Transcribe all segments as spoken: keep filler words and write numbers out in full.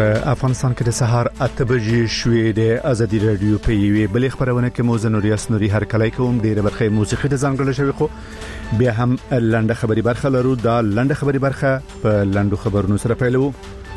په افغانستان کې د سهار اته بجې شوې د ازادي رادیو په یوې بلې خبرونه کې موزه نوریاس نوري هر کله کوم ډیره برخه موسیقي د ځانګړل شوی خو بیا هم لنډه خبري برخه لرو دا لنډه خبري برخه په لنډو خبرونو سره پیلو.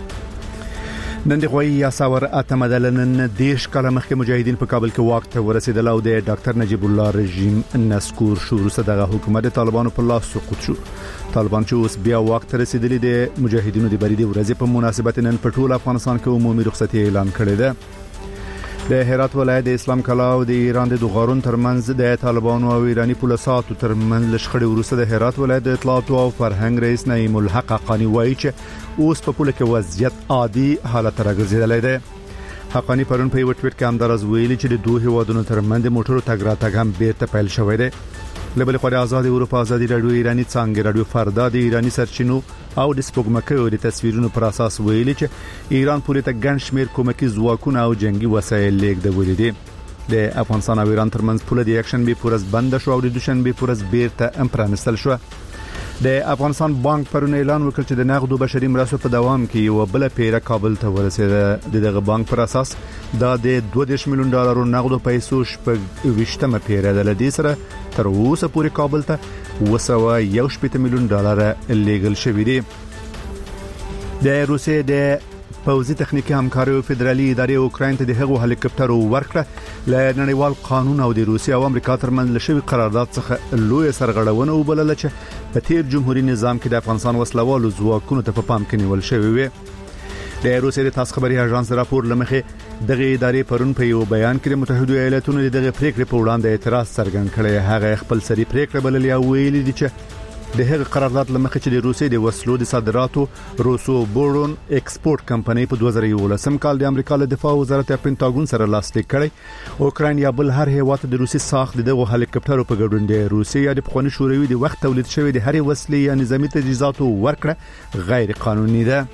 نن د غوي یا ساور اته مدلنن دیش کله مخکې مجاهدین په کابل کې واک ته ورسېدل او د ډاکټر نجیب الله رژیم نسکور شروع صدغه حکومت طالبانو په لاس سقوط شو. طالبان چې اوس بیا واک ته رسیدلي د مجاهدینو د بریدي ورځې په مناسبت نن په ټول افغانستان کې عمومي رخصتي اعلان کړې ده. د هرات ولایت د اسلام کلا او د ایران د دوغارون ترمنځ د طالبانو او ایرانی پولیساتو ترمنځ لشخړې وروسته د هرات ولایت د اطلاعات او فرهنګ رئیس نعیم الحق حقانی وایي چې اوس په پوله کې وضعیت عادي حالت راګرځیدلی دی. حقانی پرون په یو ټویټ کې همدارز ویلي چې د دوه هیوادونو ترمنځ د موټرو تګ راتګ هم بیرته پیل شوی دی. لبل خو د آزاد اروپا ازادي رادیو ایرانی څنګه رادیو فردا د ایرانی سرچینو او د سپوږمکۍ د تصویرونو پر اساس ویلي چې ایران پورې ته ګڼ شمیر کومکي ځواکونه او جنگي وسایل لیږدولې دي. د افغانستان او ایران ترمنځ پوله د اکشن به پورز بند شو او د دوشنبه پورز بیرته امپرانستل شو. د افغانستان بانک پرون اعلان وکړ چې د نقدو بشري مرستو په دوام کې یو بل پیره کابل ته ورسېده. د دغه بانک پر اساس دا د دوه دېرش میلیون ډالرو نقدو پیسو شپږ ویشتمه پیره د لدی سره تر اوسه پورې کابل ته وسوه یو شپږ میلیون ډالر لیګل شوی دی. د روسیې د پوځي تخنیکی همکاري او فدرالي ادارې اوکراین ته د هغو هلیکاپټرو ورکړه ل نړیوال قانون او د روسیې او امریکا ترمنځ لشي قرارداد څخه لوی سرغړونه وبلل چې په تیر جمهوریت نظام کې د افغانستان وسلوالو ځواکونو ته په پام کې نیول شوی وي. د روسیې د تاسو خبري اژانس راپور لمخې دغه ادارې پرون په یو بیان کې د متحده ایالاتونو دغه پریکړې په وړاندې اعتراض څرګند کړی. هغه خپل سری پریکړه بللې او ویلي دي چې د هغه قرارداد لمخې چې د روسیې د وسلو د صادراتو روسو بورون ایکسپورت کمپنۍ په دوه زره یولسم کال د امریکا له دفاع وزارت پینټاګون سره لاسلیک کړی. اوکراین یا بل هر هیواد د روسي ساخت دغه هلیکاپټرو په ګډون د روسیې یا د پخوانی شوروي د وخت تولید شوی د هرې وسلې یا نظامی تجهیزاتو ورکړه غیر قانوني ده.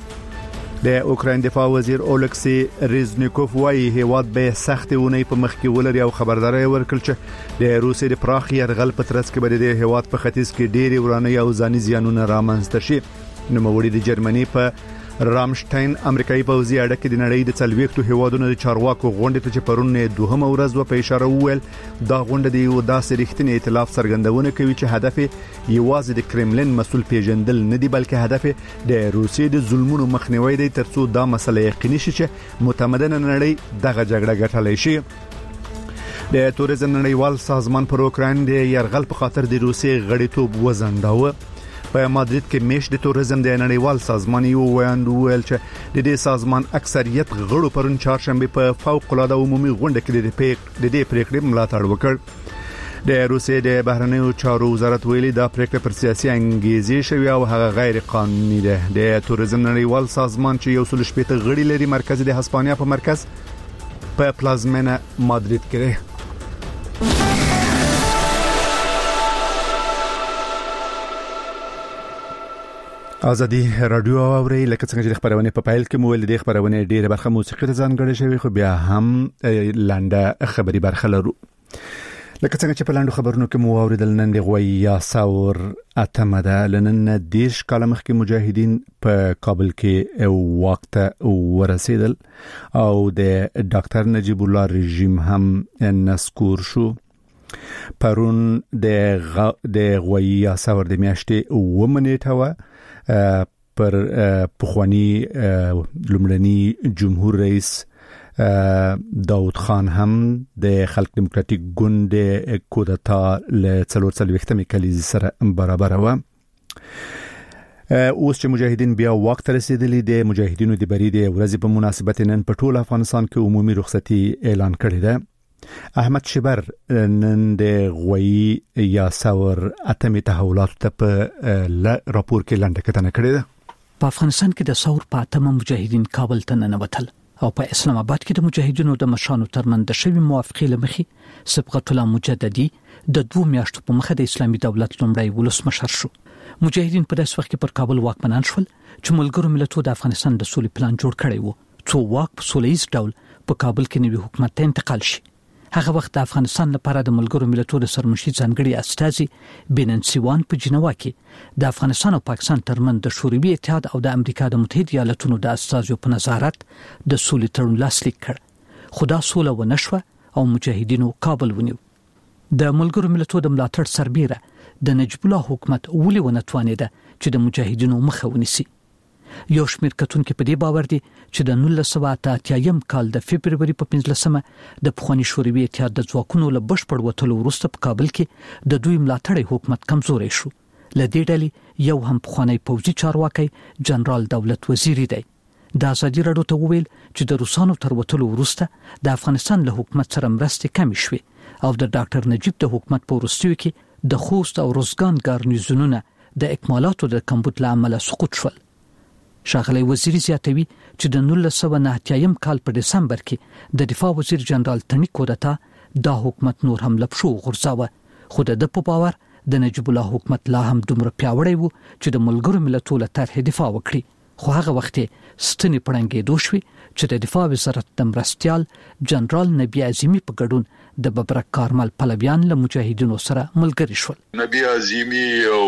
د اوکراین دفاع وزیر اولکسی ریزنیکوف وايي هیواد به سختونه په مخ کې ولري او خبرداري ورکړل چې د روسیې د پراخ يرغل په ترڅ کې به د هیواد په ختیځ کې ډېری ورانه او ځاني زیانونه رامنځته شي. نوموړي د جرمني په رامشټاین امریکایي پوځي اډه د نړۍ د څلويختو هیوادونو د چارواکو غونډې ته چې پرون دوهمه ورځ و په اشاره وویل دا غونډه د یو داسې رښتینی ائتلاف څرګندونه کوي چې هدف یوازې د کرملین مسؤل پیژندل نه دی بلکې هدف د روسیې د ظلمونو مخنیوي دی ترڅو دا مسله یقیني شي چې متمدن نړۍ دغه جګړه ګټلای شي. د توریزم نړیوال سازمان پر اوکراین د يرغل په خاطر د روسیې غړیتوب وزنداوه. په مادرید کې میش د توریزم د نړیوال سازمان یو ویاند ویل چې د دې سازمان اکثریت غړو پرون چهارشنبه په فوق العاده عمومي غونډه کې د دې پریکړې ملاتړ وکړ. د روسیې د بهرنیو چارو وزارت ویلي دا پریکړه پر سیاسي انګیزې شوی او هغه غیر قانوني ده. د توریزم نړیوال سازمان چې یو سل شپږ غړي لري مرکز د هسپانیا په مرکز په پلازمینه مادرید کې دی. ازادي رادیو اوري لکه څنګه چې خبرونه په پایل کې مول دي خبرونه ډیره برخه موسیقي ته ځانګړې شوی خو بیا هم لنډه خبري برخه لرو. لکه څنګه چې په لاندو خبرونو کې مو اوریدل نن د غوي یا ساور اتمه ده لنن دیش کال مخکې مجاهدین په کابل کې وخت ورسېدل او د ډاکټر نجیب الله رژیم هم نسکور شو. پرون د غ... د غوي یا ساور د میاشتې و منېټه و پر پخوانی لومړني جمهور رئیس داود خان هم د خلق دموکراتیک ګوند کودتا له څلور څلوېښتمې کلیزې سره برابر و. اوس چې مجاهدین بیا وخت رسیدلی د مجاهدینو د بری د ورځې په مناسبت نن په ټول افغانستان کې عمومي رخصتي اعلان کړی ده. احمد شبر نن د غوي یا ساور اتمې تحولات ته په راپور کې لنډه کتنه کړې ده. په افغانستان کې د ساور په اتمه مجاهدین کابل ته ننوتل او په اسلام آباد کې د مجاهدینو د مشرانو ترمنځ د شوی موافقې لمخې صبغت الله مجددي د دوه میاشتو په مخه د اسلامي دولت لومړی ولسمشر شو. مجاهدین په داس وخت کې پر کابل واکمنان شول چې ملګرو ملتونو د افغانستان د سولې پلان جوړ کړی وو څو واک په سولهییز ډول په کابل کې نوي حکومت ته انتقال شي. هغه وخت د افغانستان لپاره د ملګرو ملتونو سرمشي ځانګړي استازي بننسي وان په جنوا کې د افغانستان او پاکستان ترمن د شوروي اتحاد او د امریکا د متحده ایالاتونو د استازو په نظارت د سولې تړون لاسلیک کړ خو دا سوله ونشوه او مجاهدینو کابل ونیو د ملګرو ملتونو د ملاتړ سربېره د نجیب الله حکومت ولې ونتوانیده چې د مجاهدینو مخه ونیسي یو شمېر کتونکو په دې باور دي چې د نولس سوه اته اتیا کال د فبرवरी په پنځلسمه د پخوانی شوروي اتحاد د ځواکونو له بشپړ وټلو وروسته په کابل کې د دوی ملاتړی حکومت کمزوري شو لدې ډلې یو هم پخوانی پوځي چارواکي جنرال دولت وزیری دی د ازادي راډیو ته ویل چې د روسانو تر وټلو وروسته د افغانستان له حکومت سره مرستې کمې شوې او د ډاکټر نجیب د حکومت په وروستیو کې د خوست او روزګان ګارنیزونونه د اکمالاتو د کمبود له امله سقوط شول ښاغلی وزیری زیاتوي چې د نولس سوه نه اتیا کال په دسمبر کې د دفاع وزیر جنرال تڼي کودتا دا حکومت نور هم لپشو غورځاوه خو د په باور د نجیب الله حکومت لا هم دومره پیاوړی وو چې د ملګرو ملتونو له طرحې دفاع وکړي خو هغه وخت ستنې پړنګېدو شوې چې د دفاع وزارت د مرستیال جنرال نبی عظیمی په ګډون د ببرک کارمل پلویان له مجاهدینو سره ملګری شول نبی عظیمی او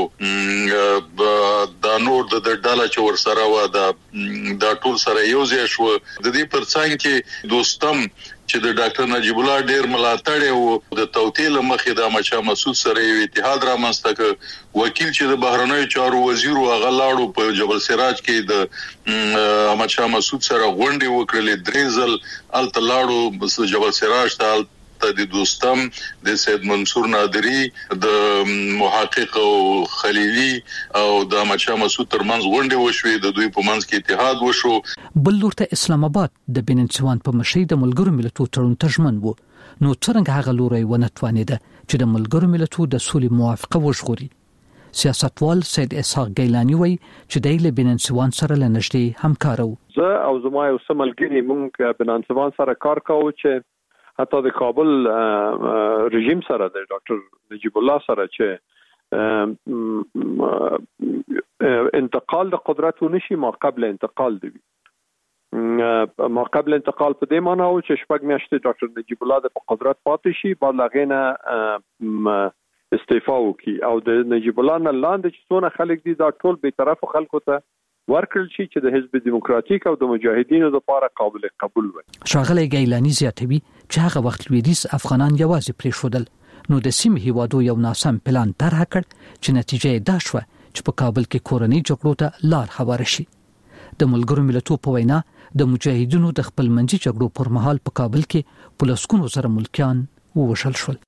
د نور د ډاله چې ور سره و د د ټول سره یو ځای شو د دې پرڅنګ کې دوستم چې د ډاکټر نجیب الله ډیر ملاتړ او د توتیل مخې د مچا مسعود سره یو اتحاد را منځته وکیل چې د بهرنیو چارو وزیر او غلاړو په جبل سراج کې د مچا مسعود سره غونډه وکړلې درېزل ال تلاړو جبل سراج ته د دوستم د سید منصور نادری د محقق او خلیلی او د مچا مسعود ترمنځ غونډه وشوې د دوی په منځ کې اتحاد وشو بل لورته اسلام آباد د بننسوان په مشرۍ د ملګرو ملتونو تړون تضمن وو نو څنګه هغه لوري ونتوانیده چې د ملګرو ملتونو د سولې موافقه وشغوري سیاستوال سید اسحاق گیلانی وایي چې د له بننسوان سره لنشتي همکارو زه او زما یو سملګری موږ بننسوان سره کار کوو چې حتی د کابل رژیم سره د ډاکټر نجیب الله سره چې انتقال د قدرت ونشي ما قبل انتقال دی ما قبل انتقال په دې معنی او چې شپږ میاشتې ډاکټر نجیب الله د قدرت پاتې شي بعد لغینه استعفا وکي او د نجیب الله نه لاندې چې څونه خلک دي دا ټول به طرف خلکو ته ورکړل شي چې د حزب دیموکراتیک او د مجاهدینو لپاره قابل قبول وي ښاغلی گیلانی زیاتوي چې هغه وخت لویدیځ افغانان یوازې پریښودل نو د سیمې هیوادو یو ناسم پلان طرح کړ چې نتیجه یې دا شوه چې په کابل کې کورنۍ جګړو ته لار هواره شي د ملګرو ملتونو په وینا د مجاهدینو د خپل منځي جګړو پر مهال په کابل کې په لسګونو زره ملکیان ووژل شول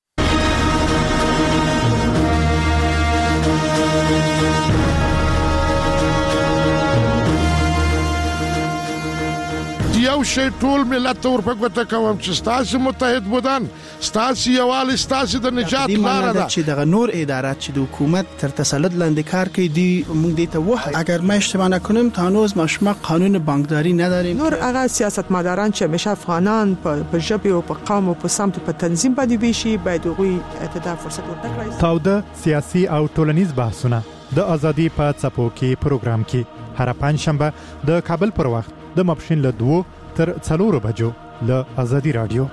یو شی ټول ملت ورپګوته کوم چې ستاسو متحد بودن ستاسو یوال ستاسو د نجات لار ده چې د نور ادارات چې د حکومت تر تسلط لاندې کار کوي دی موږ دې ته وه اگر ما اشتباه نکنم تا هنوز ما قانون بانکداری نداریم نور هغه سیاستمداران چې همیشه افغانان په ژبه او په قوم او په سمت په تنظیم باندې ویشي باید غوي اعتدال فرصت ورکړي تاوده سیاسي او ټولنیز بحثونه د ازادي په څپو کې پروګرام کې هر پنځشنبه د کابل پر وخت د مپښین له دوه تر څلورو بجو له ازادي رادیو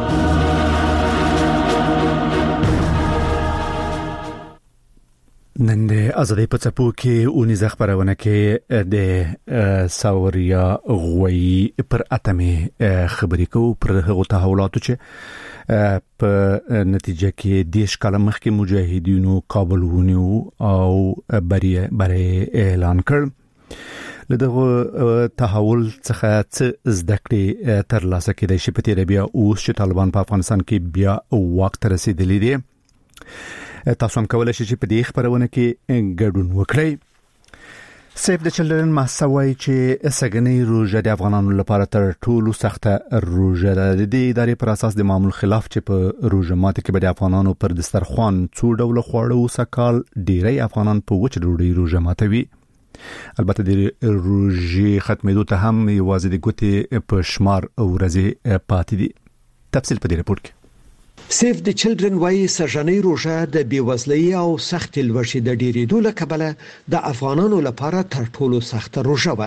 نن د ازادي په څپو کې اونیزه خبرونه کې د ساوریا غوي پر اتمه خبرې کو پر هغه تحولاتو چې په نتیجه کې دیش کاله مخکې مجاهدینو کابل ونیو او بری بری اعلان کړ لدغه تحول څخه څه زده کړې تر لاسه کېدای شي په تیر بیا اوس چې طالبان په افغانستان کې بیا وخت رسیدلی دی تاسو هم کولای شئ چې په دې خبرونه کې ګډون وکړئ سیف د چلډرن محسوي چې سګنې روزه د افغانانو لپاره تر ټولو سخته روزه ده د ادارې پر اساس د معمول خلاف چې په روزه ماته کې به د افغانانو پر دسترخوان څو ډول خواړه وسکال ډیری افغانان په وچ ډوډۍ روزه ماتوي البته د روزي ختمېدو ته هم یوازې د ګوتې په شمار ورځې پاتې دي تفصیل په دې رپورت کې سیف د چلډرن وايي سرجنۍ روزه د بیوزلۍ او سخت لوشي د ډیریدو له کبله د افغانانو لپاره تر ټولو سخت روزه و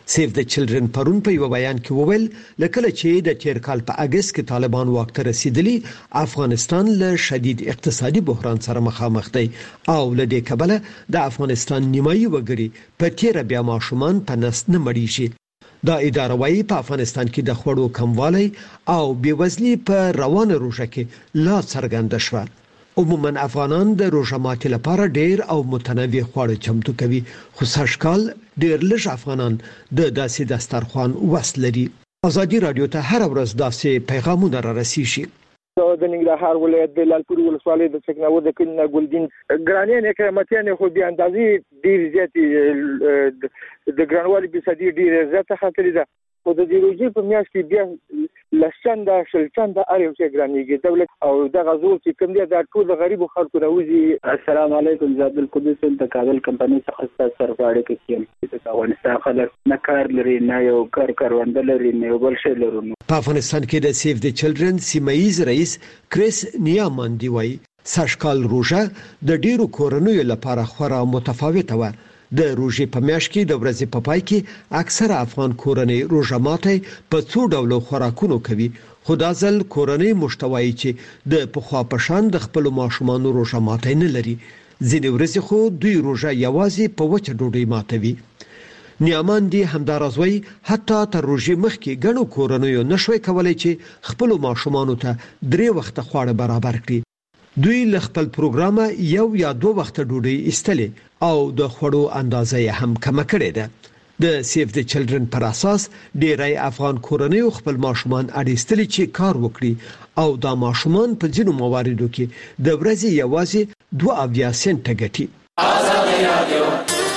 سیف د چلډرن پرون په یو بیان کې وویل لکه چې د تیر کال په اگست کې طالبان واک ته رسیدلی افغانستان له شدید اقتصادي بحران سره مخامخ دی او له دې کبله د افغانستان نیمایي وګړي په تیر بیا ماشومان په نس نه مړیږي دا اداره وايي په افغانستان کې د خوړو کموالی او بیوزلي په روانه روزه کې لا څرګنده شوه. عموما افغانان د روزه ماتي لپاره ډیر او متنوع خواړه چمتو کوي خو سږکال ډیر لږ افغانان د داسې دسترخوان وس لري. ازادي رادیو ته هر ورځ داسې پیغامونه را رسیږي. د ننګرهار ولایت د لالپور ولسوالۍ د څکناو د کلینه ګلدین ګرانین اکرامتیان خو بیا اندازې ډیر زیات د ګرانوالي بصدي ډیر زیات خطرې ده او د دیروجي په میاشت کې بیا لسچنده شلچنده اړیو چې ګرانیږي دولت او د غزو چې کوم دي د ټول غریب خلکو راوځي. السلام علیکم زاد القدس د کابل کمپنۍ څخه سرفاړه کې کیم د افغانستان خلک نه کار لري نه یو کار کاروند لري نه یو بل شی لري. په افغانستان کې د سیف د چلډرن سیمایز رئیس کریس نیامان دی وایي سږکال روزه د ډیرو کورنیو لپاره خورا متفاوته و. د روزې په میاشت کې د ورځې په پای کې اکثره افغان کورنۍ روزه ماتي په څو ډول خوراکونو کوي خو دا ځل کورنۍ مشتوي چې د پخوا پشان د خپل ماشومان روزه ماتي نه لري. ځینې ورځې خو دوی روزه یوازې په وچه ډوډۍ ماتوي. نیامان دی همدارزوي حتی تر روزې مخکې ګڼو کورنۍ نشوي کولای چې خپل ماشومان ته درې وخت خواړه برابر کړي. دوی له خپل پروګرامه یو یا دوه وخت ډوډۍ استلې او د خوړو اندازې هم کم کړې ده. د سیف د چلډرن پر اساس ډیری افغان کورنۍ خپل ماشومان اړیستلي چې کار وکړي او دا ماشومان په ځینو مواردو کې د ورځې یوازې دوه اویا سنټه ګټي. ازادي رادیو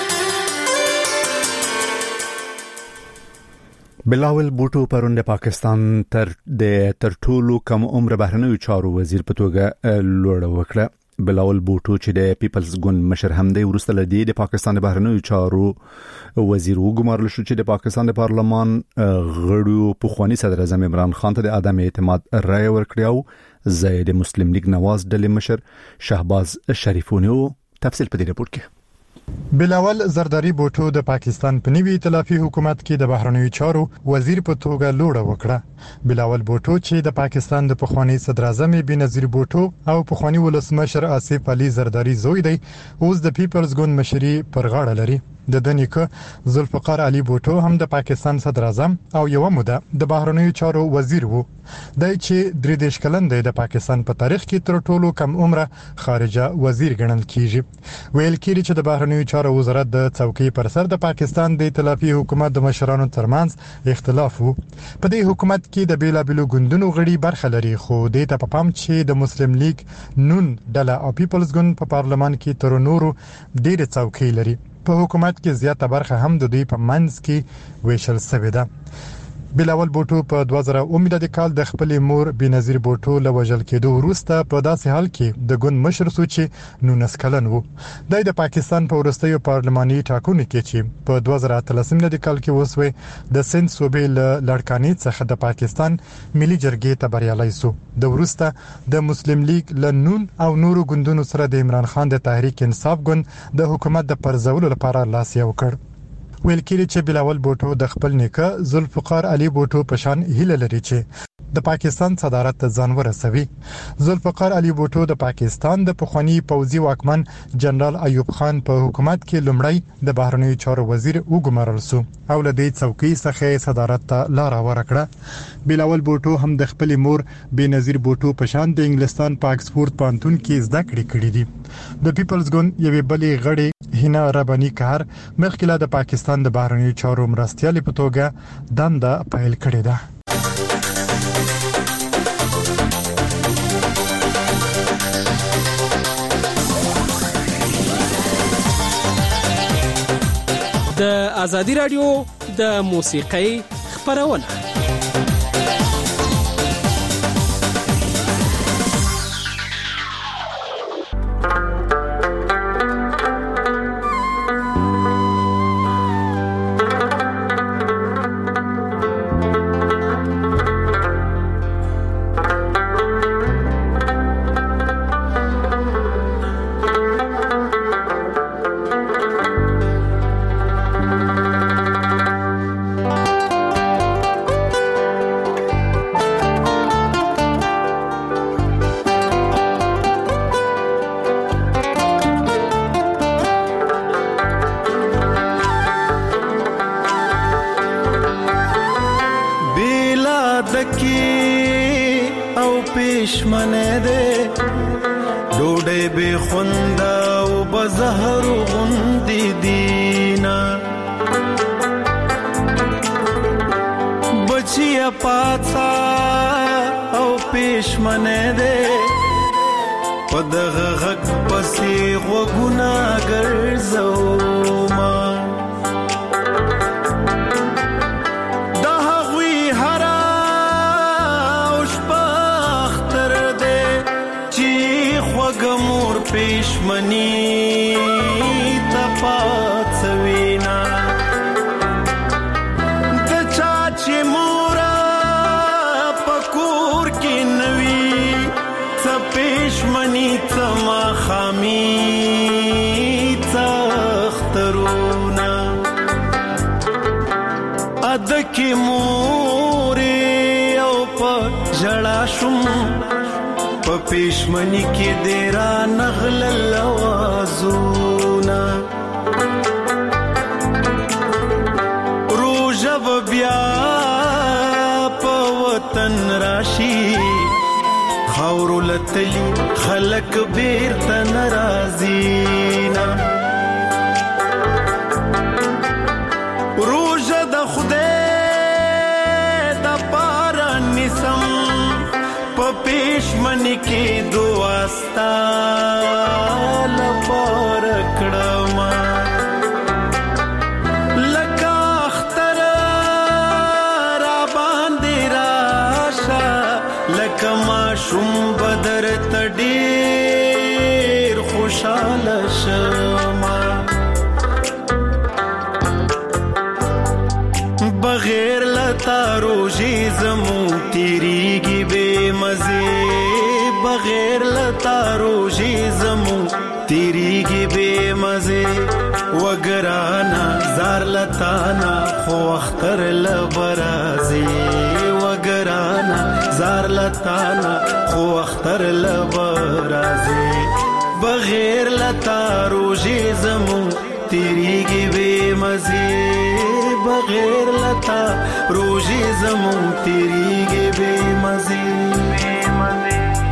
بلاول بوټو پرون د پاکستان تر د تر ټولو کم عمر بهرنیو چارو وزیر په توګه لوړ وکړه. بلاول بوټو چې د پیپلز ګوند مشر هم دی ورسته لدی د پاکستان د بهرنیو چارو وزیر وګمارل شو چې د پاکستان د پارلمان غړو په خواني صدر اعظم عمران خان ته د عدم اعتماد رائے ورکړی او زید مسلم لیگ نواز ډلې مشر شهباز شریفونی تفصیل په دې رپورت کې. بلاول زرداری بوټو د پاکستان په نوي ائتلافي حکومت کې د بهرنیو چارو وزیر په توګه لوړ وکړه. بلاول بوټو چې د پاکستان د پخوانی صدر اعظم بنظیر بوټو او پخوانی ولسمشر آصف علي زرداری زوی دی اوس د پیپلز ګوند مشري پر غاړه لري. د دنیکه ذوالفقار علي بوټو هم د پاکستان صدر اعظم او یو موده د بهرنیو چارو وزیر وو. دای چې درې دیش کلن دی د پاکستان په تاریخ کې تر ټولو کم عمره خارجه وزیر ګڼل کیږي. ویل کیږي چې د بهرنیو چارو وزارت د څوکۍ پر سر د پاکستان د ائتلافي حکومت د مشرانو ترمنځ اختلاف وو. په دې حکومت کې د بیلابلو ګوندونو غړي برخه لري خو د ته په پام چې د مسلم لیگ نون ډله او پیپلز ګوند په پارلمان کې تر نورو ډېر څوکۍ لري. په حکومت کې زیاته برخه هم د دوی په منځ کې ویشل شوې ده. بلاول بوټو په دوه زره اومده د کال د خپل مور بنظیر بوټو له وژل کېدو وروسته په داسې حال کې د ګوند مشر سو چې نونس کلن وو. د پاکستان په ورستیو پارلماني ټاکنو کې چې په دوه زره اتلسم د کال کې وسوي د سند صوبې له لړکانې څخه د پاکستان ملي جرګې ته بریالي سو. د ورسته د مسلم لیگ له نون او نورو ګوندونو سره د عمران خان د تحریک انصاف ګوند د حکومت د پرځولو لپاره لاس یو کړ. ویل کېږي چې بلاول بوټو د خپل نیکه ذوالفقار علي بوټو په شان هیله لري چې د پاکستان صدارت ته ځان ورسوي. ذوالفقار علي بوټو د پاکستان د پخوانی پوځي واکمن جنرال ایوب خان په حکومت کې لومړی د بهرنیو چارو وزیر وګمارل سو او له دې څوکۍ څخه صدارت ته لار ورکړه. بلاول بوټو هم د خپل مور بنظیر بوټو په شان د انګلستان په اکسفورد پانتون کې زده کړې کړې دي. د پیپلز ګوند یوې بلې غړي هینا ربانی کار مخکله د پاکستان د بهرنیو چارو مرستیال په توګه دنده پیل کړې ده. د ازادي رادیو د موسیقۍ خبرونه پېشمنه ده ډوډۍ به خونده او بزهر غوندې دینا بچیا پاڅا او پېشمنه ده پدغه غږ پسې غوږونه ګرځوما پېشمنی ته پاتوینا د چا چې مورا پکور کې نوي څه پېشمنی څه ماښامي څه اخترونه ادکې مورې او په ژړا شوم په پېشمنی کې دیرا نغل لوازونا روژه بیا په وطن راشي خاورو لتلی خلق بیرته ناراضینا روژه د خدای د پاره نسم په پېشمنی کې دواستا لپاره کړما لکه اختر را باندې راشه لکه ماشوم بدر ته ډېر خوشاله شما بغیر لتا روژې زمون تیریږي بے مزه بغیر لتا روژې زمون تیریږي بے مزه وګرانا زار لتانا خو اختر لبرازي وګرانا زار لتانا خو اختر لبرازي بغیر لتا روژې زمون تیریږي بے مزه بغیر لتا روژې زمون تیریږي بے مزه بے مزه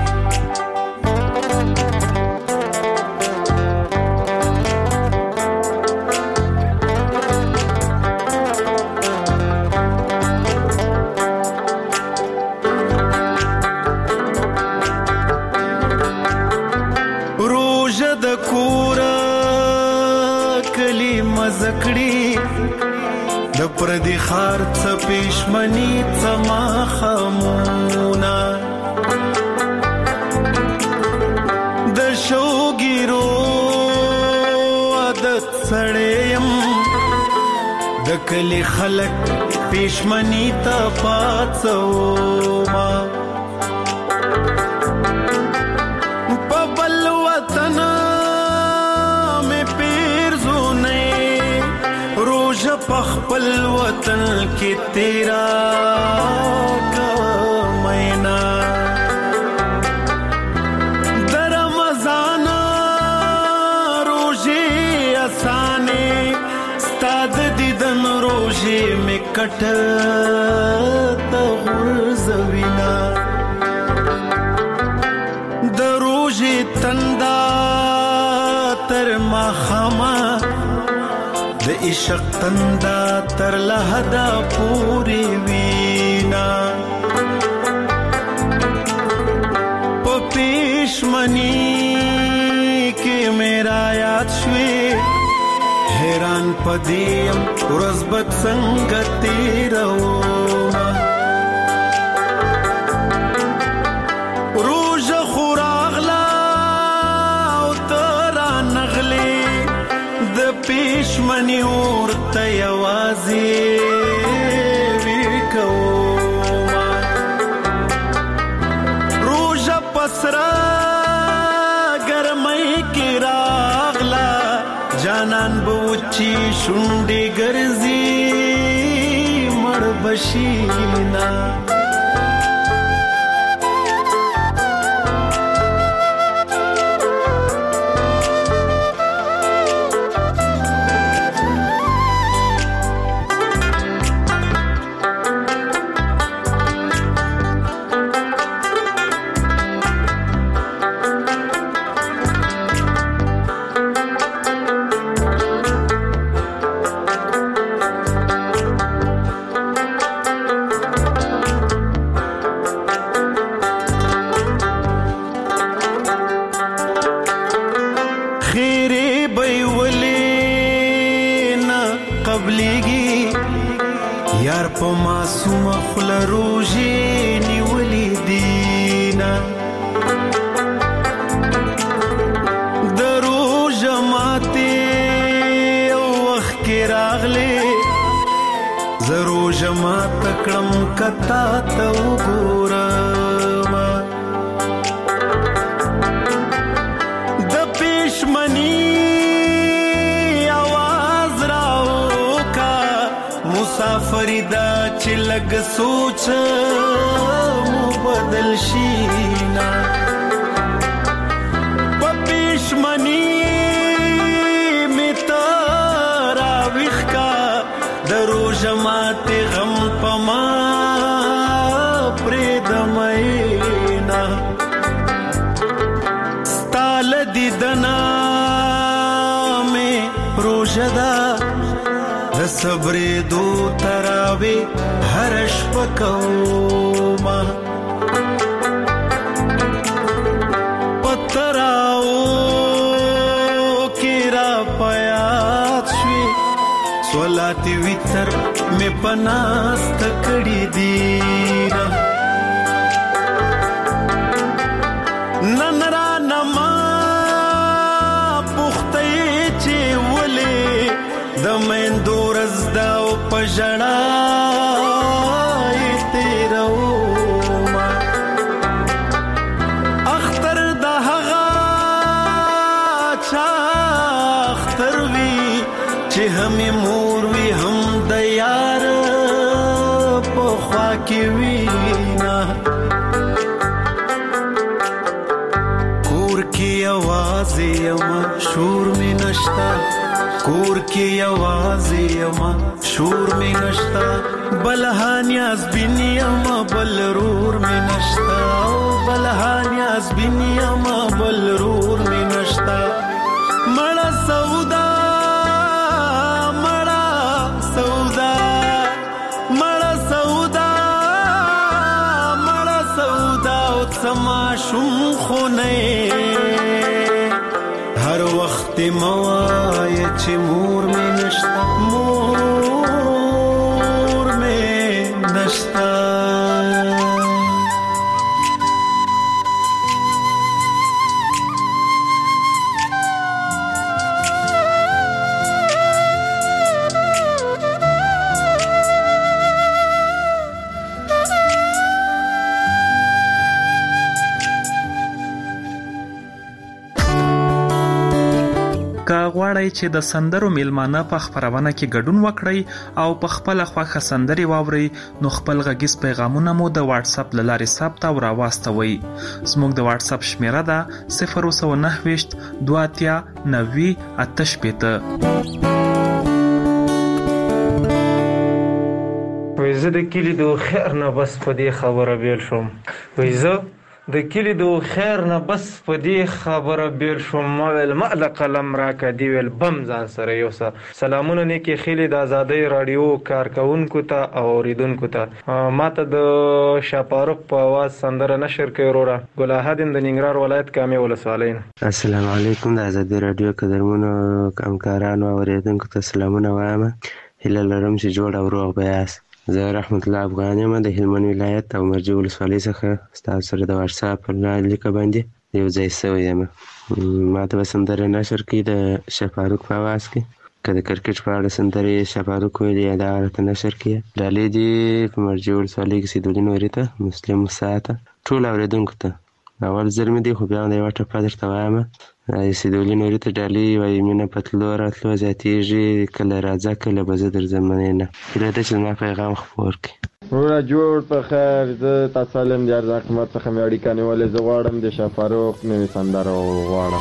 روژه د کورا کلی مزکړي د پردي خار څه پېشمنی څه ماښامونه د شوګیرو عادت سړیم د کلی خلک پېشمنی ته پاڅوما په بل وطن پخپل وطن کې تیرا کا مینا در رمضان روزه اسانه ستاد دیدن روزه می کټ ته غرزوینا د روزه تندا تر ما خما د عشق تندا تر لحدا پوری وینا په پېشمنی کې میرا یاد شوي حیران پدیم ورځ بد څنګه تیروما روژه خوراغلا او تر نغلي د پېشمنی ورته یوازې وکوما روژه پسرا ګرمۍ کې راغلا جانان بوچی شونډې ګرځي مړ بشینا ما تکړم کتا ته وګورم د پښمنی आवाज راو کا مسافری دا چې لګ سوچ مو بدل شینا په پښمنی جماعت غم پما پرید مینا ستال دیدنا میں روشدا د صبر دو تراوی هرش پکوما پتراو کیرا پیات شوی سولاتی ویتر میں پناست کڑی دینا ننرا نما پختی چی ولی دمین دورز داو پجڑائی تیرو ما اختر دا حغا چا اختر وی چی ہمی مور وی ہم دیار پخوا کی وینا کور کی آوازی اما شور میں نشتا کور کی آوازی اما شور میں نشتا بلہانیاز بینی اما بلرور میں نشتا بلہانیاز بینی اما بلرور میں نشتا مڑا سودا سماشم خونه هر وخت موای چې مور می نشتا مور می نشتا غواړئ چې د سندرو میلمانه په خبرونه کې ګډون وکړئ او په خپل خوښه سندري واورئ نو خپل غږیز پیغامونه مو د واتس اپ لارې ثبت او راواستوئ. زموږ د واتس اپ شمیره ده صفر نه نه دوه اتیا نوي اته شپېته. وای زه د کلي د خیر نه بس په دې خبره بیل شوم وای زه د کلی دو خیر نه بس په دې خبره بیل شوم ما ویل ما د قلم راکه دی ویل بم ځان سره یوسه. سلامونه نیکې خیلې د ازادۍ راډیو کارکونکو ته او اوریدونکو ته. ما ته د شاپاروق په आवाज سندره نشر کوي وروره ګل احد د ننګرهار ولایت کامې ولسوالۍ. السلام علیکم د ازادۍ راډیو قدرمنو همکارانو او اوریدونکو ته سلامونه وایم. هیله لرم چې جوړ او روغ به یاست. زه رحمت الله افغان یم د هلمند ولایت او مرجې ولسوالۍ څخه ستاسو سره د واتس اپ په لیکه باندې یو ځای شوی یم. ما ته به سندره نشر کړي د شفاروق په اواز کې که د کرکټ په اړه سندرې شفاروق ویلي یا دا ورته نشر کړي. ډالۍ دي په مرجې ولسوالۍ کې سیدولي نوري ته مسلم موسی ته ټول اوریدونکو ته اول ځل مې دی خو بیا د یوه ټپه درته وایم سیدولي نوري ته ډالۍ وایي مینه په تلو راتلو زیاتېږي کله راځه کله به زه در ځم مننه. هیله ده چې زما پیغام خپور کړي. وروره جوړ په خیر. زه تاسو سالم د ارزاق حکومت څخه مې اړیکه نیولې. زه غواړم د شفاروق نوې سندره وغواړم.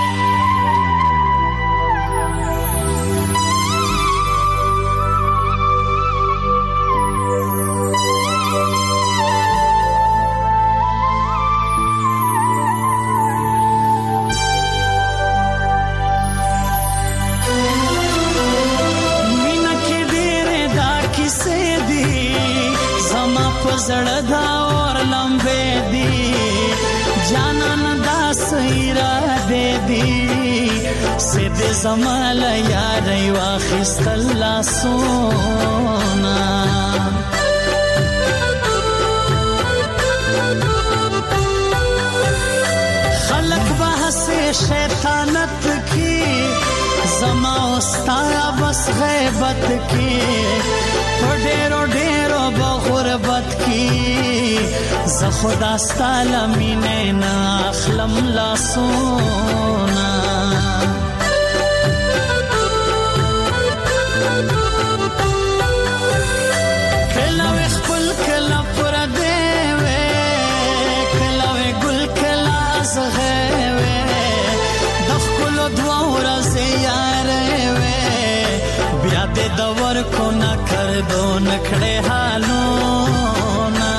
زړه دا اور لمبه دی جانان دا سیرا دے دی سید زمال یار واخست الله سونا خلق بحث شیطانت کی زما استا بس غیبت کی ډېرو ډېرو بغربت کی ز خدا ستاله مینه نه اخلم لاسونه کله خپل کله پر دې وې کله ګل کله زغه وې د خپل دوه ورځې یارې وې بیا دې دور کو نه کړو نکړې حالونه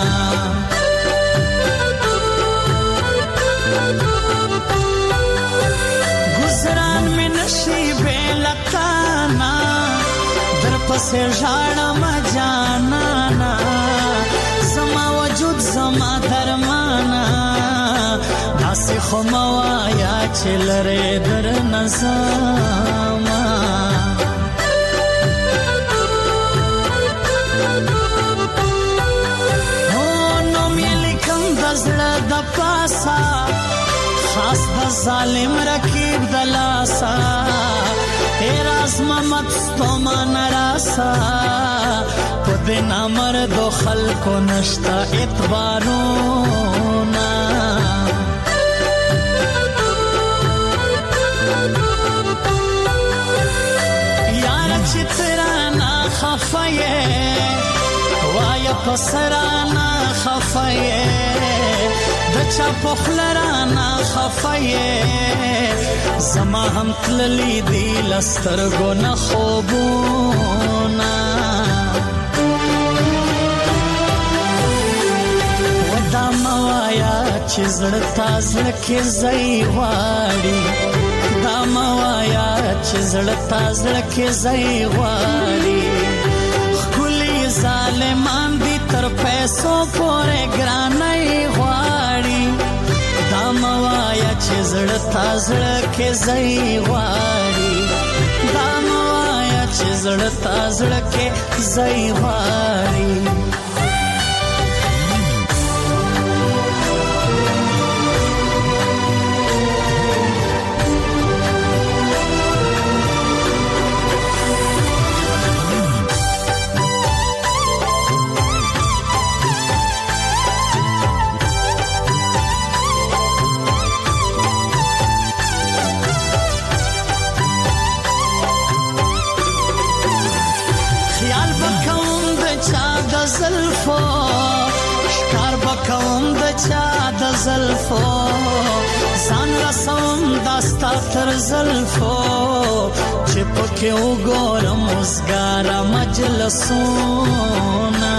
گزاران می نشي بلتانا در پسې ژړم جانانا زما وجود زما درمانا داسې خو موایا چې لرې در نظاما زړه د پاسا خاص د ظالم رکیب د لاسا راز محمد ستوما نراسا په دې نامر دو خلکو نشتا اعتبارونا یار چې ترانا خفایه وایا پسرانا خفایه د چا پخلرانا خفایه زما هم تللی دی لسترګو نه خوبونا ودا موایا چې زړه تازه کې ځای واړي دا موایا چې زړه تازه کې ځای واړي ظالمان دی تر پیسو پورې ګرانای غواړي دا موایا چې زړه تازه کې ځای غواړي دا موایا چې زړه تازه کې ځای غواړي زلفو شکار بکوم د چا د زلفو ځان رسوم داستا تر زلفو چې پکې وګورم وزګاره مجلسونه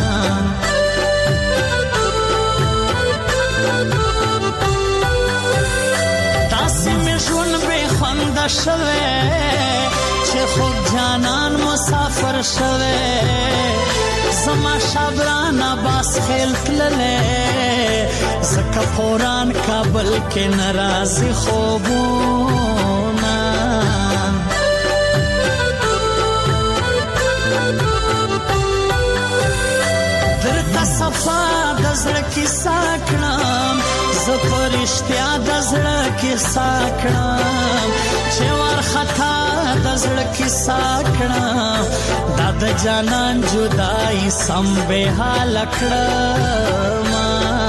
داسې مې ژوند بې خونده شوی چې خوب جانان مسافر شوی زما شبرانا باس خیل تللے زکا پوران کابل کے نرازی خوبونا درتا صفا دزرکی ساکنام زپرشتیا دزرکی ساکنام چوار خطا دزرکی ساکنام د جانان جدائی سم بے حال کړما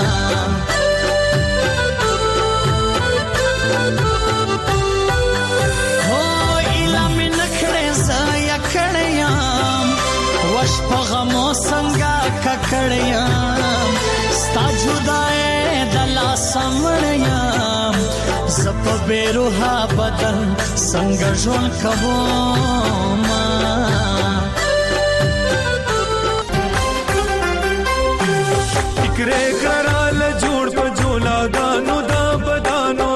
هو اله من کړه زیا کړیام وش په غمو څنګه ککړیام ستا جدائی د لا سمړیام زپ بیروها بدن څنګه ژوند کوم کرے کرال جوړ په جولا دانو دا بدانو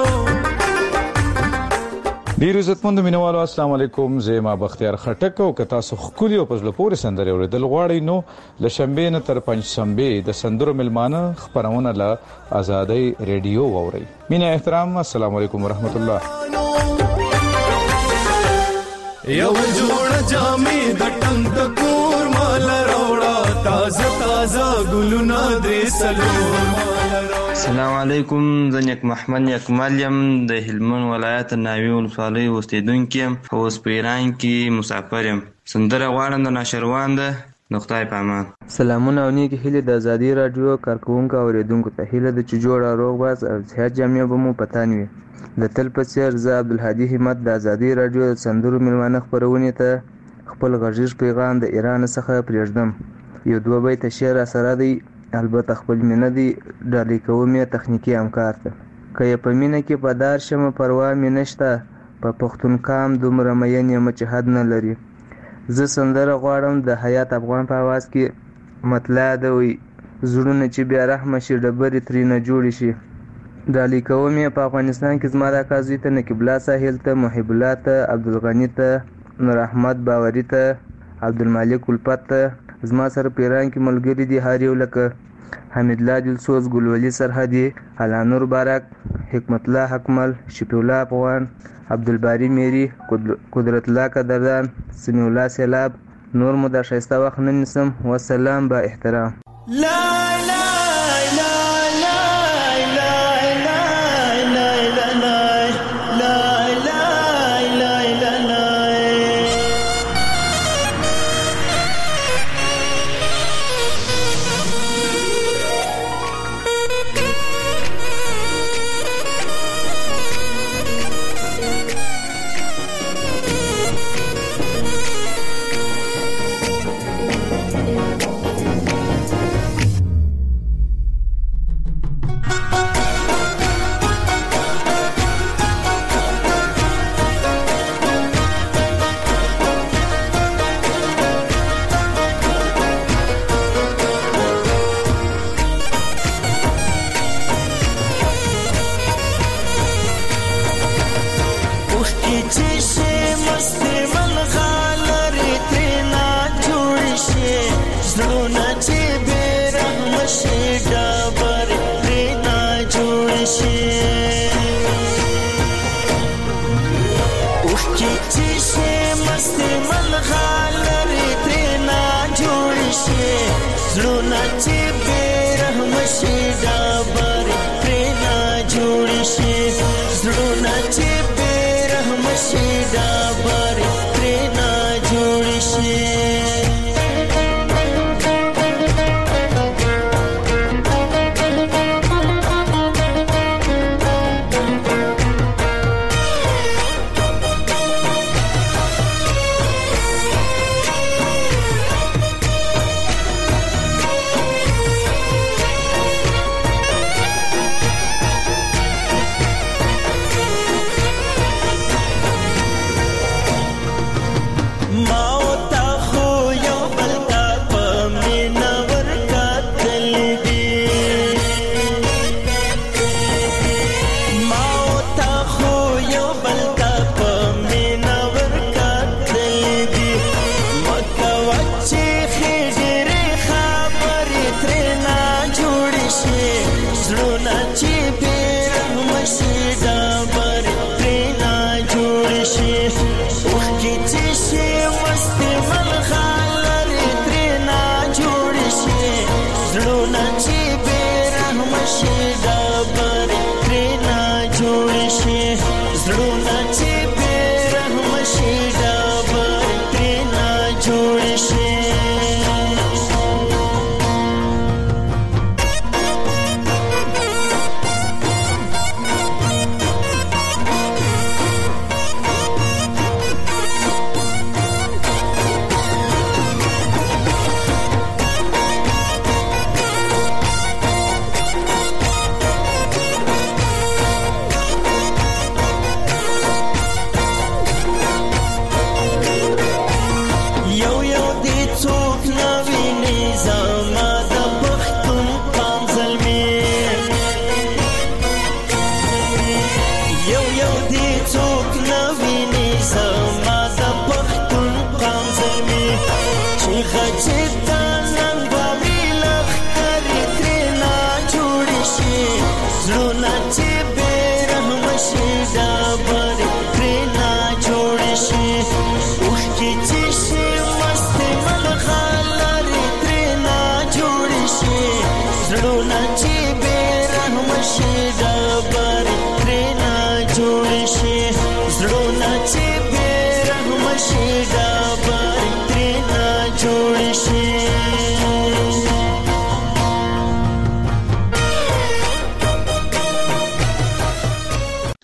ډیر عزتمند مینوالو السلام علیکم زما بختیار خټک او کتا سو خولي او پزلو پورې سندره اوریدل غواړي نو لشنبه نه تر پنځ شنبه د سندرو ملمانه خبرونه له آزادۍ ریډیو ووري مینه احترام السلام علیکم ورحمت الله یو جوړ جامې د ټنګ د کور مال راوړه تازه تازه ګلونه درې سلو السلام علیکم، زه نیک محمد یکمل یم د هلمند ولایت ناوې ولسوالۍ اوسېدونکی یم او اوس په ایران کې مسافر یم. سندره غواړم د ناشروان ده د خدای په امان. سلامونه او نیکې هیلې د ازادي راډیو کارکوونکو او اورېدونکو ته. هیله ده چې جوړ او روغ باز او صحت جامې به مو په تن وي. د تل په څېر زه عبدالهادي همت د ازادي راډیو د سندرو میلمانه خپرونې ته خپل غږیز پیغام د ایران څخه پرېږدم. یو دوه بیته شعر راسره دی، البته خپل مینه دی ډالۍ کوم یې تخنیکي همکار ته. که یې په مینه کې په دار شمه پروا مې نشته، په پښتون کام دومره مین یم چې حد نه لري. زه سندره غواړم د حیات افغان په اواز کې. مطلع ده وي زړونه چې بیا رحمه شي ډبرې ترېنه جوړې شي. ډالۍ کوم یې په افغانستان کې زما د اکا زوی ته، نقیب الله ساحل ته، محب الله ته، عبدالغني ته، نور احمد باوري ته، عبدالمالک الفت ته. زما سره په ایران کې ملګري دي هر یو لکه حمید الله دلسوز، ګلولي سرحدي، علانور بارک، حکمت الله حکمل، شفیع الله افغان، عبدالباری میری، قدرت الله قدردان، سمیع الله سیلاب. نور مو دا ښایسته وخت نه نیسم. والسلام با احترام. لا لا لا لا لا لا لا لا لا لا.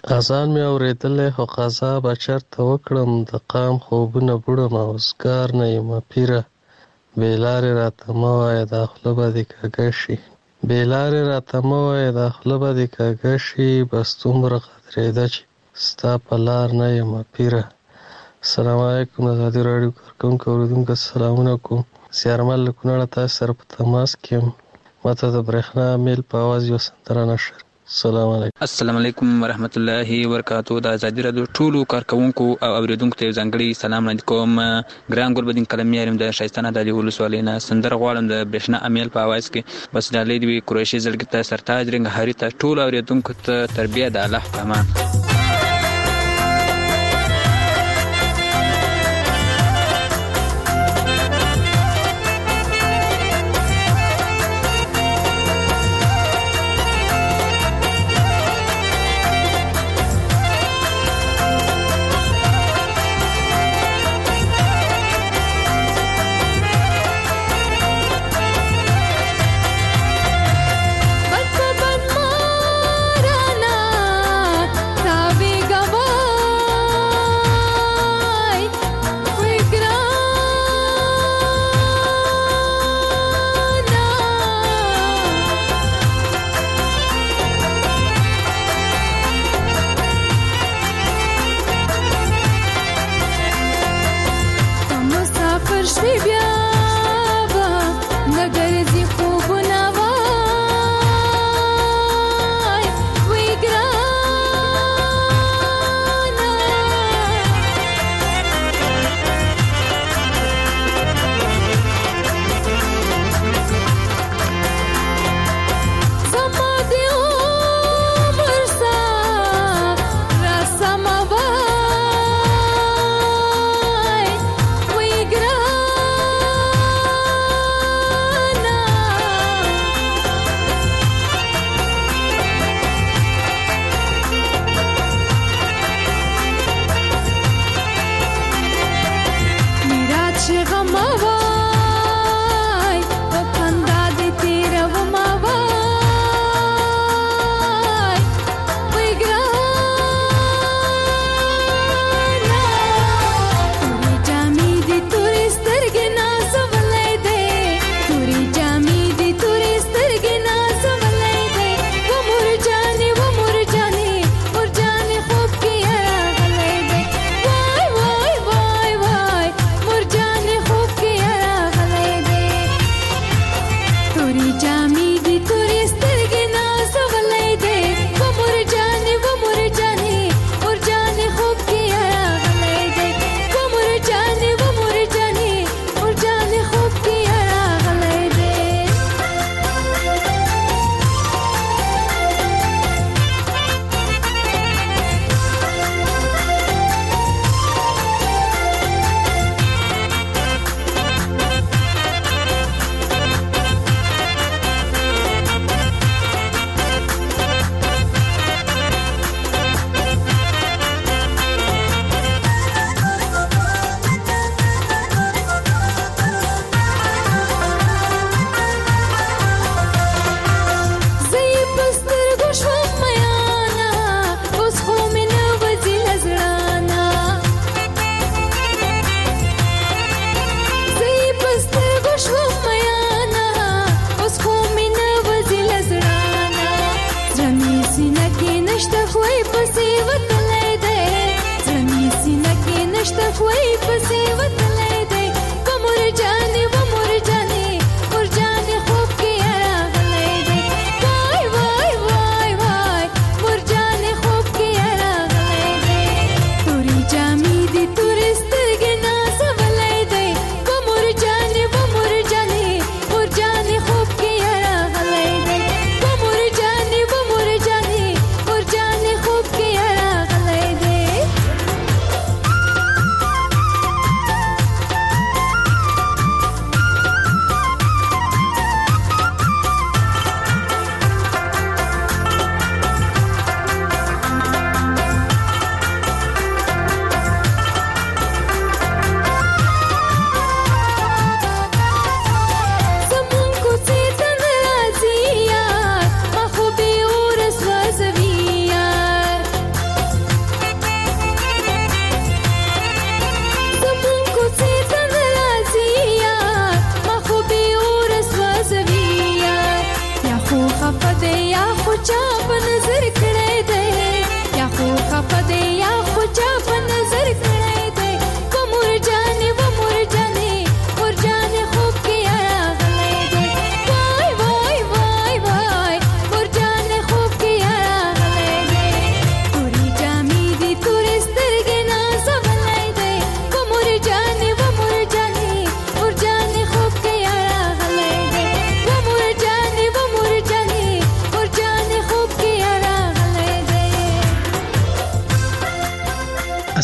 اذان مې اورېدلې خو قضا به چرته وکړم د قام خوبونه بوړم اوزګار نه یم پیره بې لارې راته مه وایه دا خوله به دې کږه شي بې لارې راته مه وایه دا خوله به دې کږه شي بس دومره قدرېده چې ستا په لار نه یم پیره. السلام علیکم ازادي راډیو کارکونکو اورېدونکو سلامونه کوم. زیارمل له کونړه تاسو سره په تماس کې یم. ماته د برېښنا میل په اواز یو سندره نشر. السلام علیکم. السلام علیکم ورحمت الله وبرکاتو. د ازادي راډیو ټولو کارکونکو او اوریدونکو ته ځانګړي سلام وړاندې کوم. ګران ګلبدین کلمي یم د شایستانه د علي ولسوالۍ نه. سندره غواړم د برېښنا امیل په اواز کې بس ډالۍ دې وي قریشي زړګي ته سرتاج رنګهاري ته ټولو اوریدونکو ته تربیه د الله په امان.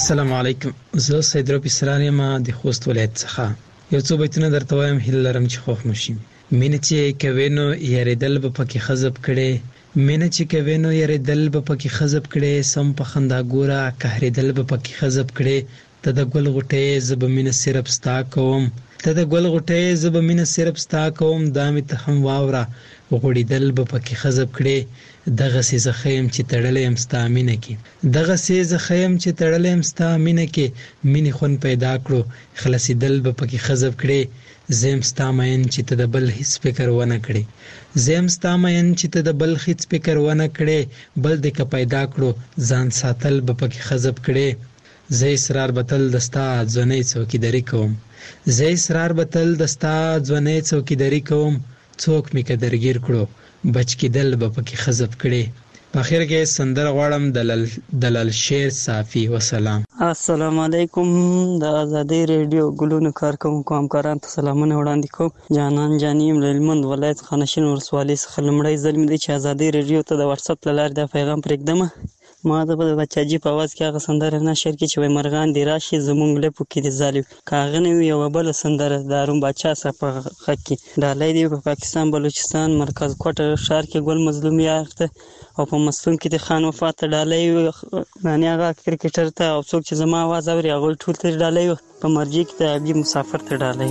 السلام علیکم. زه سید ربی اسرار یم د خوست ولایت څخه. یو څو بیتونه درته وایم، هیله لرم چې خوښ مو شي. مینه چې کوي نو یاریدل به پکې خزب کړي، مینه چې کوي نو یاریدل به پکې خزب کړي، سم په خندا ګوره قهریدل به پکې خزب کړي. ته د ګل غټې زه به مینه صرف ستا کوم، ته د ګل غټې زه به مینه صرف ستا کوم، دا مې ته هم واوره غوړېدل به پکې خزب کړي. دغسې زه ښه یم چې تړلی یم ستا مینه کې، دغسې زه ښه یم چې تړلی یم ستا مینه کې، مینې خوند پیدا کړو خلاصېدل به پکې خزب کړي. زه یم ستا مین چې ته د بل هیڅ فکر ونه کړې، زه یم ستا مین چې ته د بل هیڅ فکر ونه کړې، بل دې که پیدا کړو ځان ساتل به پکې خزب کړي. زه اصرار به تل د ستا ځوانۍ څوکیداري کوم، زه اصرار به تل د ستا ځوانۍ څوکیداري کوم، څوک مې که درګیر کړو بچ کېدل به پکې خزب کړي. په اخر کې سندره غواړم د لال شیر صافي. وسلام. السلام علیکم. د آزادۍ ریډیو ګلونو کارکوونکو همکارانو ته سلامونه وړاندې کوم. جانان جاني یم له هلمند ولایت خانشین ولسوالۍ څخه. لومړی ځل مې دی چې آزادۍ ریډیو ته د واتساپ له لارې دا پیغام پرېږدمه. ما د بچاجي په اواز کې هغه سندره نشر کړي چې وایي مرغان دې راشي زموږ لپو کې دې ځالي، که هغه نه وي یوه بله سندره د هارون باچا څخه په غږ کې. ډالۍ دی په پاکستان بلوچستان مرکز کوټه ښار کې ګل مظلوم یار ته، او په مستون کې د خان وفا ته ډالۍ، یعنې هغه کرکټر ته او څوک چې زما اواز اوري هغوی ټول ته ډالۍ. په مرجې کې د ابي مسافر ته ډالۍ.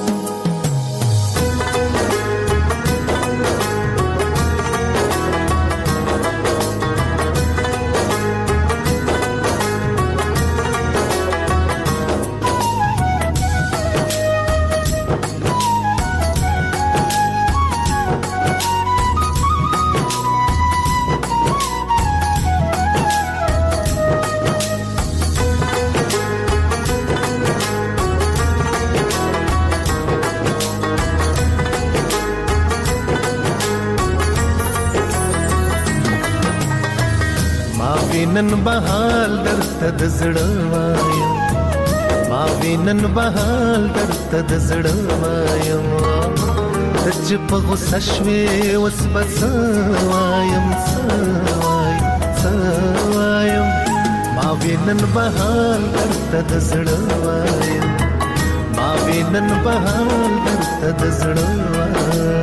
نن بهال درته د زړه وایم، ما وینن بهال درته د زړه وایم، ته چې په غوسه شوې اوس به څه وایم څه وایم څه وایم. ما وینن بهال درته د زړه وایم، ما وینن بهال درته د زړه وایم.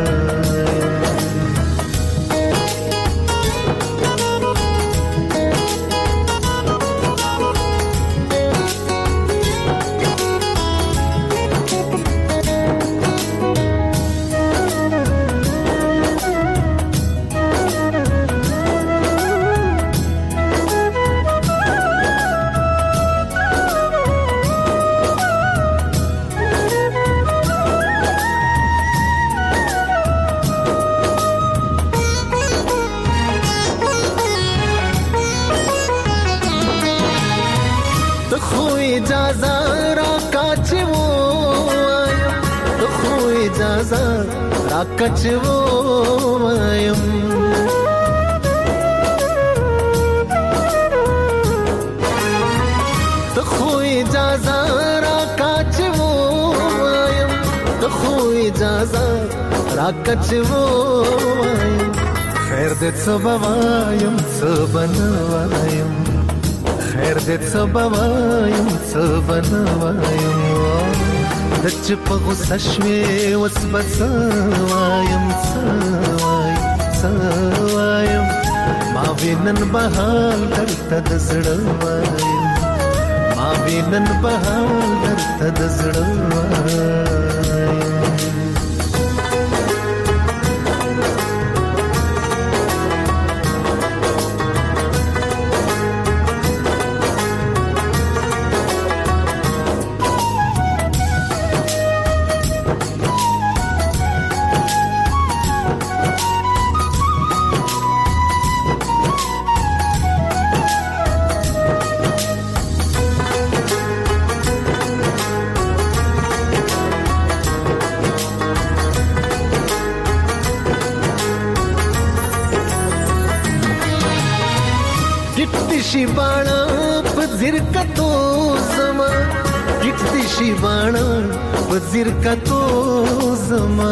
کچو وایم ته خو اجازه را کچو وایم، ته خو اجازه را کچو وایم. خیر دې څه بوایم څه بنوایم، خیر دې څه بوایم څه بنوایم. د چې په غوسه شوې اوس به څه وایم څه وایم څه وایم. ما وینن بهال درته د زړه وایم، ما وینن بهال درته د زړه وایم. شي باڼه په ځیر کتو زما، ټیټ دي شي باڼه په ځیر کتو زما.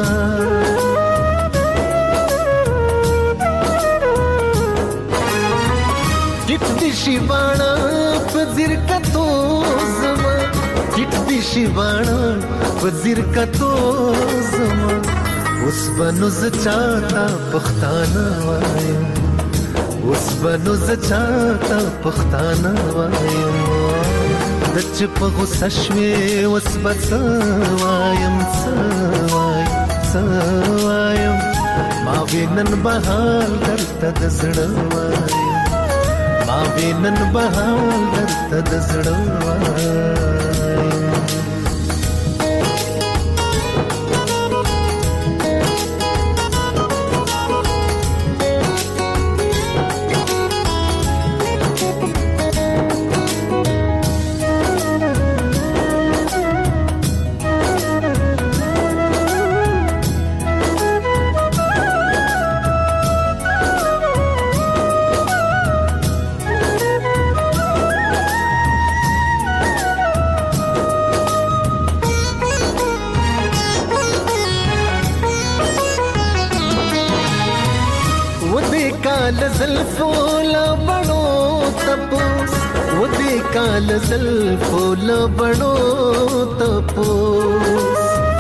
ټیټ دی شي باڼه په ځیر کتو زما ټیټ دی شي باڼه په ځیر کتو زما اوس بنو ز چاته پښتانه وایم اوس بنو ز چاته پښتانه وایم د چې په غوسه شوې اوس به څه وایم څه وایم څه وایم ما وینن بهال درته د زړه وایم ما وینن بهال درته د زړه وایم زلفو لبړو تپوس و دې کال زلفو لبړو تپوس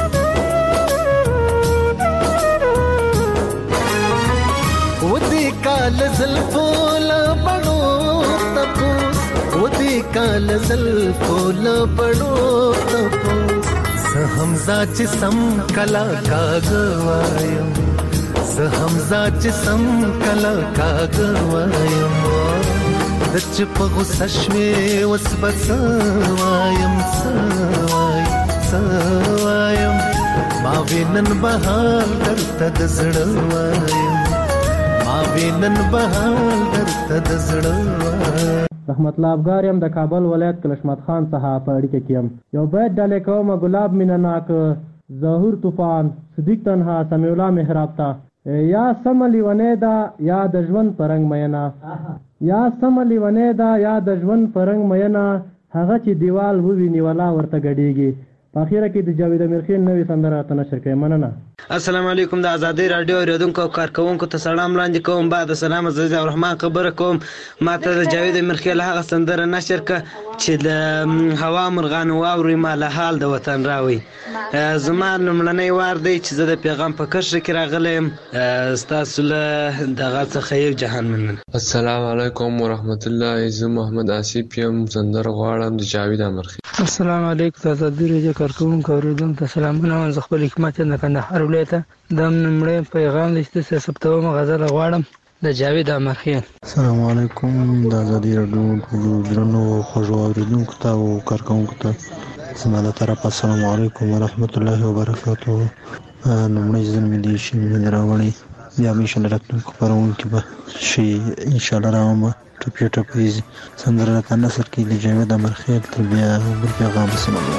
و دې کال زلفو لبړو تپوس و دې کال زلفو لبړو تپوس زه همزه چې سم کلا کاغوایم زه همزه چې سم کله کاږه وایم د چې په غوسه شوې اوس به څه وایم څه وایم څه وایم ما وینن بهال درته د زړه وایم ما وینن بهال درته د زړه وایم رحمت الله افغار یم د کابل ولایت کلشمت خان څخه په اړیکه کې یم یو بیت ډالې کوم ګلاب مینه ناک ظهور طوفان صدیق تنها سمیع الله محراب تا یا سم لیونه دا یا د ژوند پرنګ مینا یا سم لیونه دا یا د ژوند پرنګ مینا هغه چې دیوال وویني ولا ورته غډيږي په اخیره کې د جاوید امیرخیل نوې سندره ته نشر کوي مننه السلام علیکم د آزادۍ رادیو اوریدونکو او کارکونکو ته سلام وړاندې کوم بعد سلام عزیز الرحمن خبره کوم ماته د جاوید امیرخیل هغه سندره نشر ک چې د هوا مرغان واوري مال حال د وطن راوي زمان لمړنۍ وار دی چې زه د پیغام په کرښه کې راغلم ستاسو له دغه څخه یو جهان مننه السلام علیکم ورحمت الله زه محمد آصف یم سندره غواړم د جاوید امیرخیل السلام علیکم د آزادۍ رادیو کارکونکو اوریدونکو ته سلامونه وایم زه خپل حکمت د کندهار ولایت د نمړې پیغام د سپتمبر غزل غواړم د جاوید امیرخیل السلام علیکم د آزادۍ رادیو درنو خوږو اوریدونکو ته او کارکونکو ته زما له طرفه السلام علیکم ورحمت الله وبرکاته نمړې ځل مې دي شي مې راوړی بیا مې انشاءالله راتلونکو خپرونکي به شي انشاءالله راوړم ټپې ټپې سندره راته نثر کې د جاوید امیرخیل تر بیا بل پیغام سم الله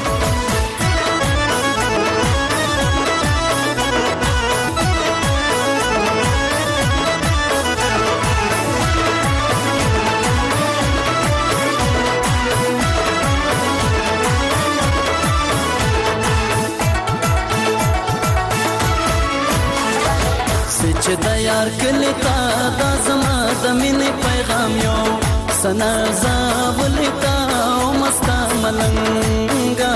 چې د یار کلی تا دا زما د مینې پیغام یو سنا زاولې تا او مستا ملنګا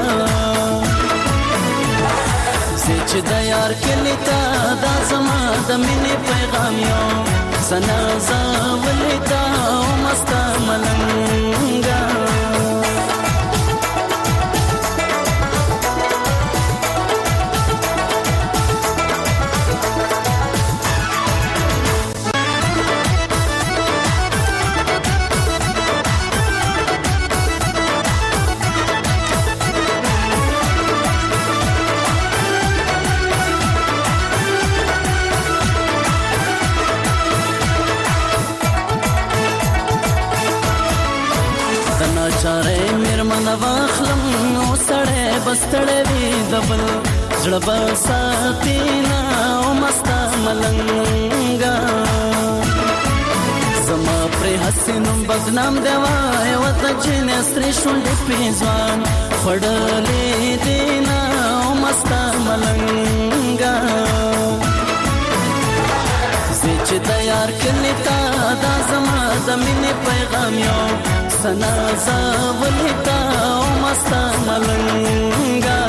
چې د یار کلی تا دا زما د مینې پیغام یو سنا زاولې تا او مستا ملنګا چاره میرمن واخلم نو سړی بستړی وي دبل زړه به ساتي نه او مستا ملنګا زما پرې حسینم بدنام دی وای وته چې نستري شونډې پیزوان خړلې دي نه او مستا ملنګا چې د یار کلی تا دا زما د د مینې پیغام یو سنا زولتا او مستا ملنګا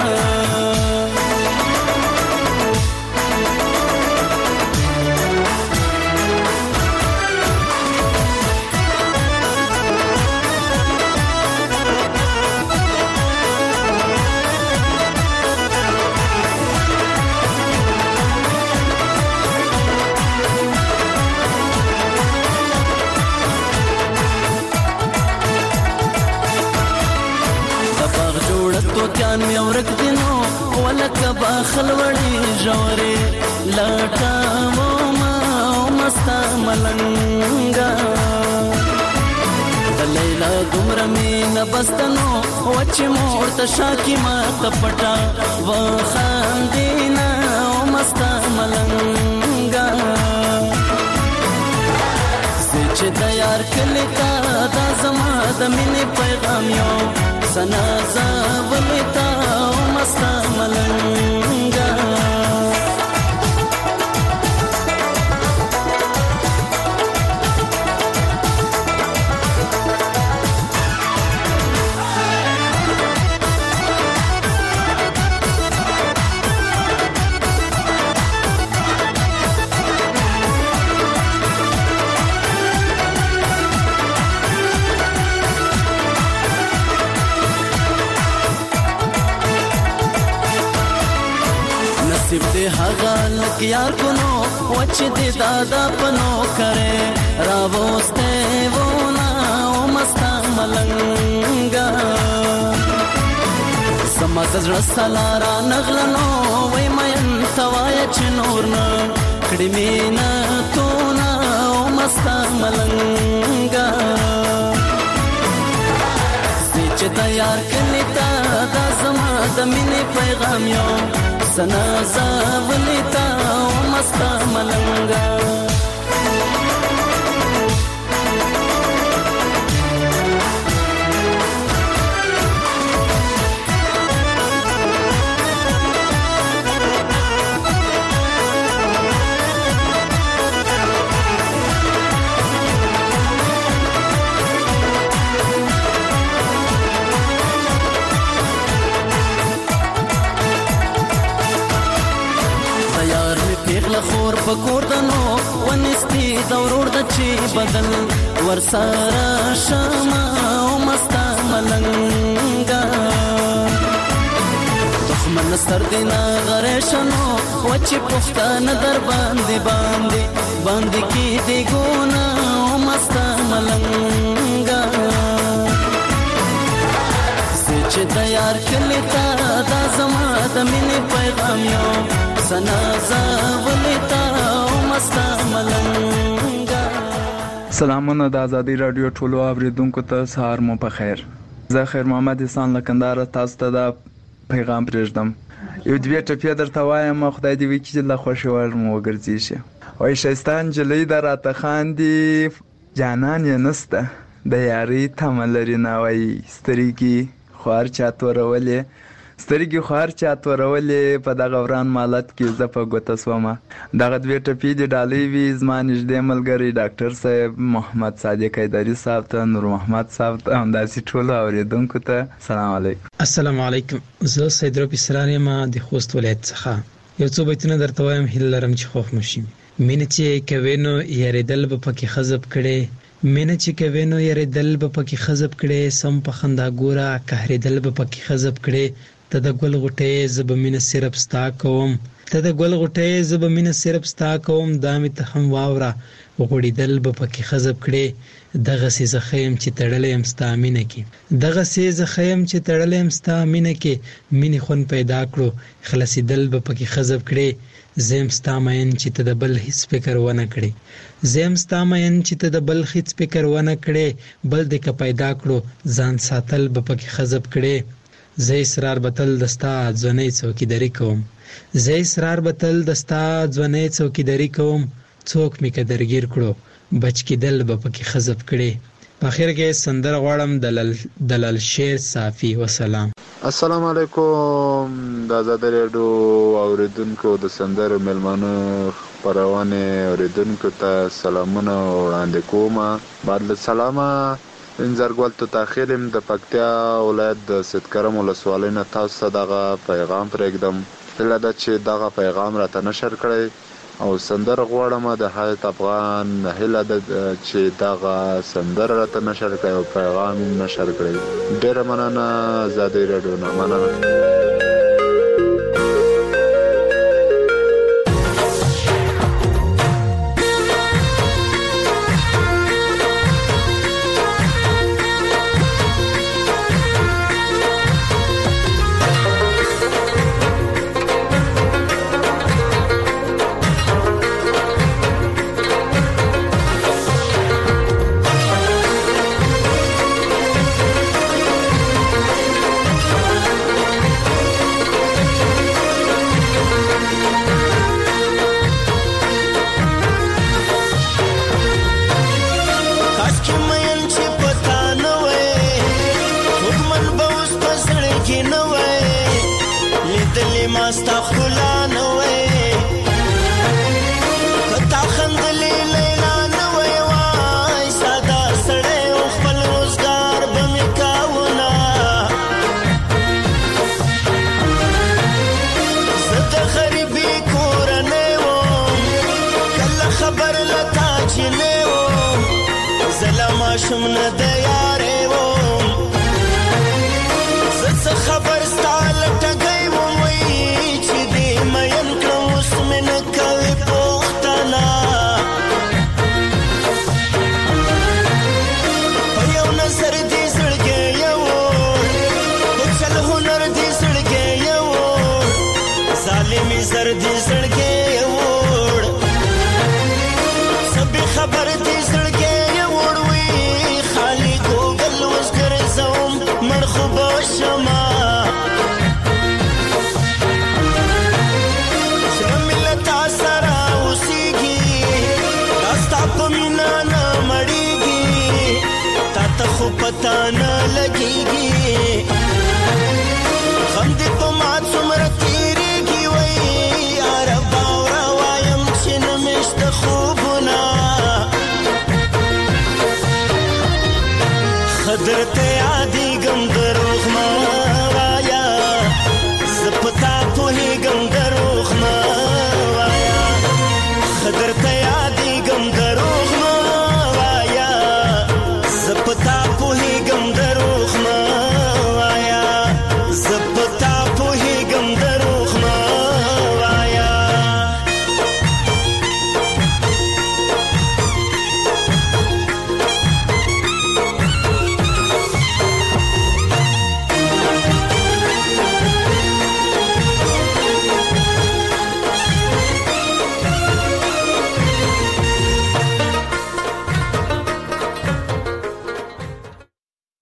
توتیان می ورک دینو ولکه باخل وړي جوړې لټا و ما مستا ملنګا د لیلا دومره مینه بستنو وچې مور ته شاکي ما تپټا و خاندینا او مستا ملنګا چې د یار کلی تا دا زما د مینې پیغام یو سنا زولتا او مستا ملنګا نصیب دې هغه لک یار کو نو وچ دې دادا پنو کرے راوسته ونا او مستا ملنګا سما زړه سلارا نغلنو وای مې توای چې نور نه کړي مینا تو نا او مستا ملنګا چې تیار کړی تا دا زما د مینې پیغام یو سنا زولتا او مستا ملنګا خور پکور دنو ونستی دورور د چی بدل ورسارا شما او مستا ملنګا دښمن سر دینا غریشنو وچی پښتن در باندې باندې باندې کی دی ګونا او مستا ملنګا چې تیار کړی تا دا زما د مینې پیغام یو سنا زولتا او مستا ملنګا. سلامونه د ازادي رادیو ټولو اوریدونکو ته سهار مو په خیر. زه خیر محمد احسان لکندار تاسو ته دا پیغام پرېږدم. یو دوه ټپې درته وایم خدای دې وکړي چې له خوښې وړ مو وګرځي شي. وای ښایسته نجلۍ ده راته خاندي جانان یې نسته د یارۍ تمه لري نه وایي سترګې خو هر چا تورولې سترګې خو هر چا تورولې په دغه وران مالت کې زه په ګوته سومه. دغه دوې ټپې دې ډالۍ وي زما نږدې ملګری ډاکټر صاحب محمد صادق حیدري صاحب ته نور محمد صاحب ته همداسې ټولو اورېدونکو ته سلام علیکم. السلام علیکم. زه سید رب اسرار یم د خوست ولایت څخه. یو څو بیتونه درته وایم هیله لرم چې خوښ مو شي. مینه چې کوې نو یارېدل به پکې خزب کړې مینه چې کوې نو یارېدل به پکې خزب کړې سم په خندا ګوره قهرېدل به پکې خزب کړې ته د ګل غوټۍ زه به مینه صرف ستا کوم ته د ګل غوټۍ زه به مینه صرف ستا کوم دا مې ته هم واوره غوړېدل به پکې خزب کړې دغسې زه ښه یم چې تړلی یم ستا مینه کې دغسې زه ښه یم چې تړلی یم ستا مینه کې مینې خوند پیدا کړو خلاصېدل به پکې خزب کړې زه یم ستا مین چې ته د بل هیڅ فکر ونه کړې زه یم ستا مین چې ته د بل هیڅ فکر ونه کړې بل دې که پیدا کړو ځان ساتل به پکې خزب کړې زه اصرار به تل د ستا ځوانۍ څوکیداري کوم زه اصرار به تل د ستا ځوانۍ څوکیداري کوم څوک مې که درګیر کړو بچ کېدل به پکې خزب کړې په اخر کې سندره غواړم د لال شیر صافي وسلام. السلام علیکم د ازادي راډیو اوریدونکو د سندرو مېلمانه خپرونې اوریدونکو ته سلامونه وړاندې کوم. بعد له سلامه انزرګل ته تاخیرم د پکتیا ولایت د سیدکرم ولسوالۍ نه تاسو ته دغه پیغام پرېږدم. هیله ده چې دغه پیغام راته نشر کړئ او سندره غواړم د حیات افغان هیله ده چې دغه سندره راته نشر کړئ او پیغام نشر کړئ. ډېره مننه. ازادي راډیو نه مننه. درته یادېږم در